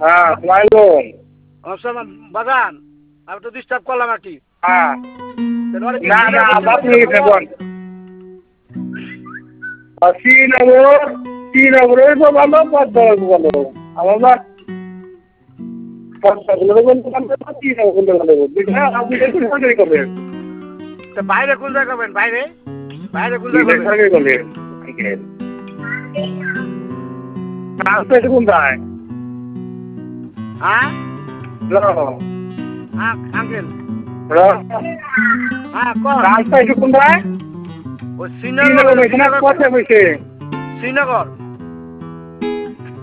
হ্যাঁ মাইলুম অবসমান বাগান আমি তো ডিস্টার্ব করলাম আর কি হ্যাঁ না না আপনি বল শ্রীনগরে তো ভালো পদ্মার ভালো আমার বাইরে কোন জায়গা করবেন বাইরে বাইরে কোন জায়গা করবেন কোনটায় হ্যাঁ হ্যাঁ আঙ্কেল হ্যাঁ কোনটায় ও শ্রীনগর পথে বসে শ্রীনগর